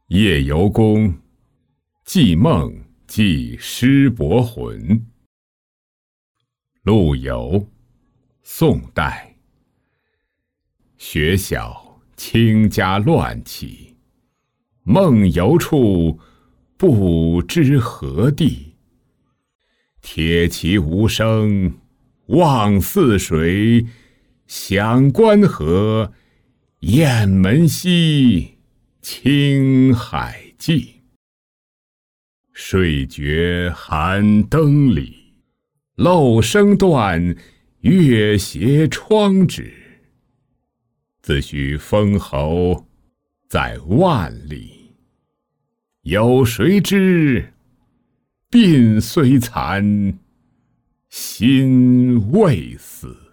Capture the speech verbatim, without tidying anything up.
夜游宫，寄梦寄师伯魂。陆游，宋代。学晓倾家乱起，梦游处不知何地。铁骑无声望泗水，响关河，雁门西，青海际。睡觉寒灯里，漏声断，月斜窗纸。自诩封侯在万里，有谁知鬓虽残，心未死。